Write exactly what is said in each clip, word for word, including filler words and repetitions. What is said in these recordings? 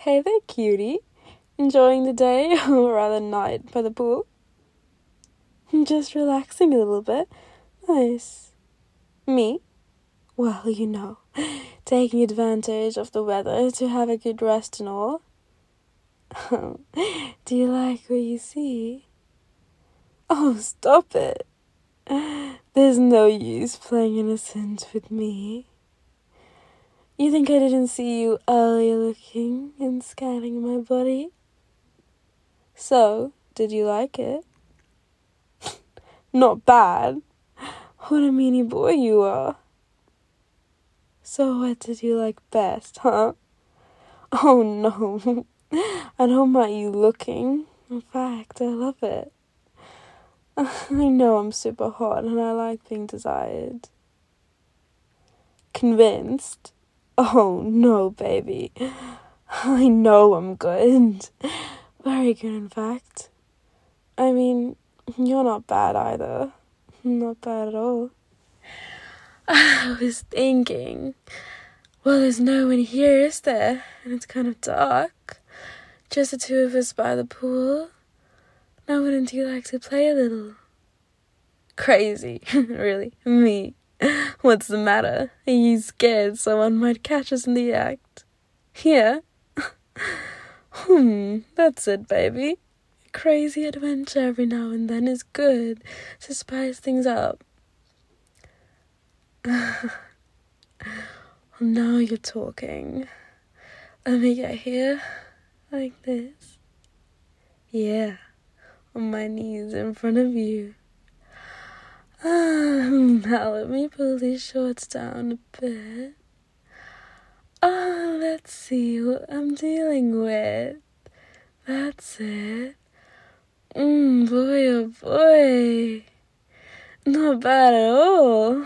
Hey there, cutie. Enjoying the day, or rather night, by the pool? Just relaxing a little bit. Nice. Me? Well, you know, taking advantage of the weather to have a good rest and all. Do you like what you see? Oh, stop it. There's no use playing innocent with me. You think I didn't see you earlier looking and scanning my body? So, did you like it? Not bad. What a meanie boy you are. So what did you like best, huh? Oh no, I don't mind you looking. In fact, I love it. I know I'm super hot and I like being desired. Convinced? Oh no, baby. I know I'm good. Very good, in fact. I mean, you're not bad either. Not bad at all. I was thinking, well, there's no one here, is there? And it's kind of dark. Just the two of us by the pool. Now, wouldn't you like to play a little? Crazy, really, me. What's the matter? Are you scared someone might catch us in the act? Here? Hmm, that's it, baby. A crazy adventure every now and then is good to spice things up. Well, now you're talking. Let me get here, like this. Yeah, on my knees in front of you. Ah, now let me pull these shorts down a bit. Ah, let's see what I'm dealing with. That's it. Mmm, boy, oh boy. Not bad at all.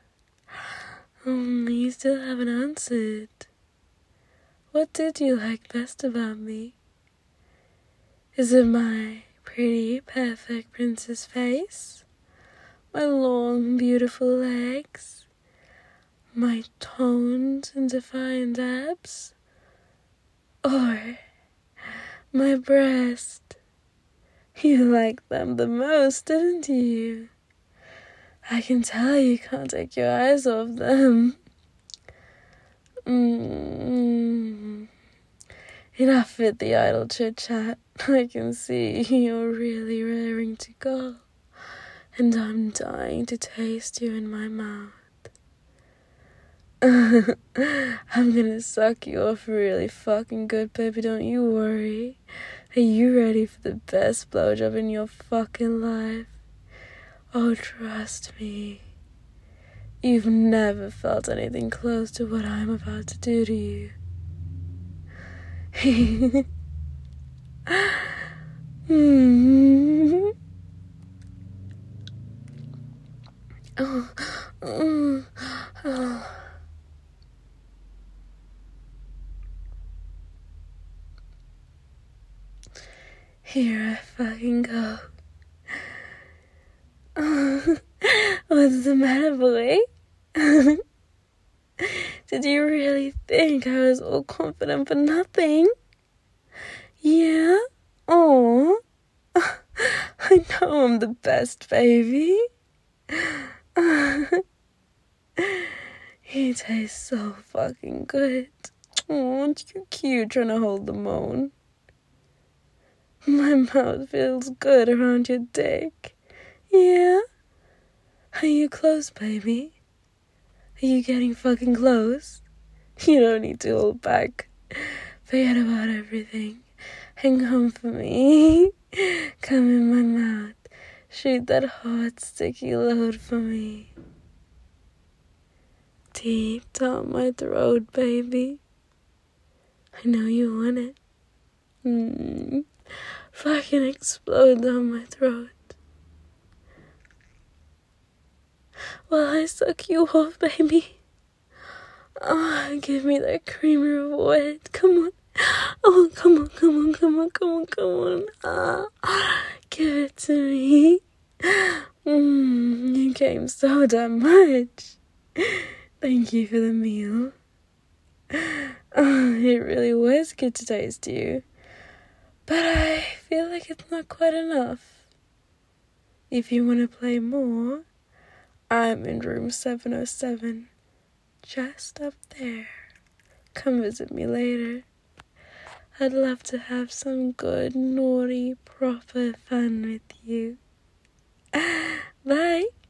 Um, you still haven't answered. What did you like best about me? Is it my pretty, perfect princess face? My long, beautiful legs? My toned and defiant abs? Or my breast? You liked them the most, didn't you? I can tell you can't take your eyes off them. Mm. Enough with the idle chit-chat. I can see you're really raring to go. And I'm dying to taste you in my mouth. I'm gonna suck you off really fucking good, baby, don't you worry. Are you ready for the best blowjob in your fucking life? Oh, trust me. You've never felt anything close to what I'm about to do to you. mm-hmm. oh, oh, oh. Here I fucking go. Oh, what's the matter, boy? Did you really think I was all confident for nothing? Yeah? Oh, I know I'm the best, baby. You taste so fucking good. Oh, aren't you cute trying to hold the moan? My mouth feels good around your dick. Yeah? Are you close, baby? Are you getting fucking close? You don't need to hold back. Forget about everything. Hang on for me. Come in my mouth. Shoot that hot, sticky load for me. Deep down my throat, baby. I know you want it. Mm. Fucking explode down my throat. Well, I suck you off, baby. Oh, give me that creamy reward. Come on. Oh, come on, come on, come on, come on, come on. Ah, give it to me. Mm, you came so damn much. Thank you for the meal. It really was good to taste you. But I feel like it's not quite enough. If you want to play more, I'm in room seven oh seven, just up there. Come visit me later. I'd love to have some good, naughty, proper fun with you. Bye.